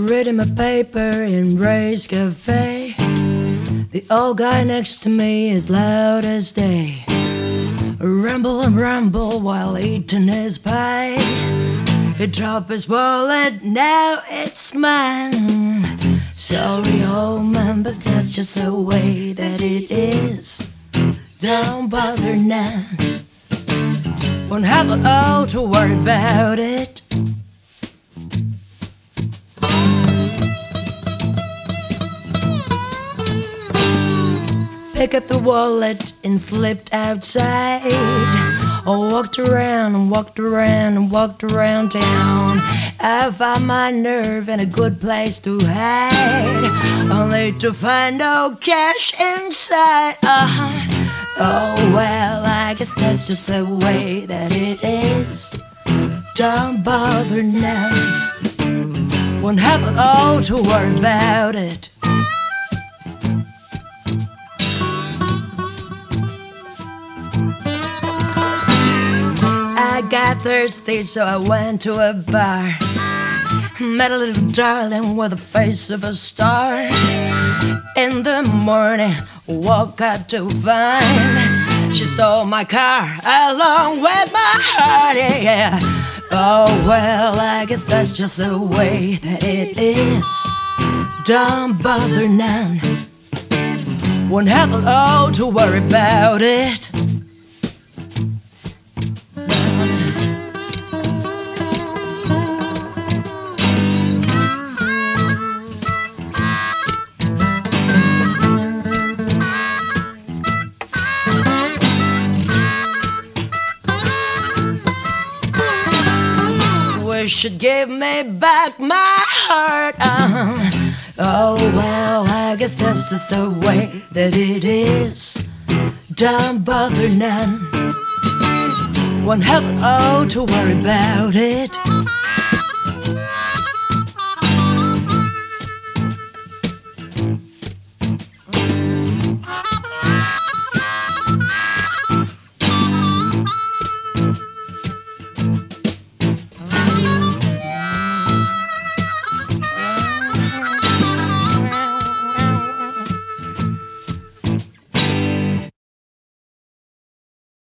Reading my paper in Ray's Cafe. The old guy next to me is loud as day. Ramble and ramble while eating his pie. He dropped his wallet, now it's mine. Sorry, old man, but that's just the way that it is. Don't bother now. Won't have it all to worry about it. Pick up the wallet and slipped outside. I walked around and walked around and walked around town. I found my nerve and a good place to hide, only to find no cash inside. Oh well, I guess that's just the way that it is. Don't bother now. Won't have it all to worry about it. I got thirsty, so I went to a bar. Met a little darling with the face of a star. In the morning, woke up to find she stole my car along with my heart, yeah. Oh well, I guess that's just the way that it is. Don't bother now. Won't have it all to worry about it. Wish you'd give me back my heart. Oh well, I guess that's just the way that it is. Don't bother none. Won't have it all to worry about it.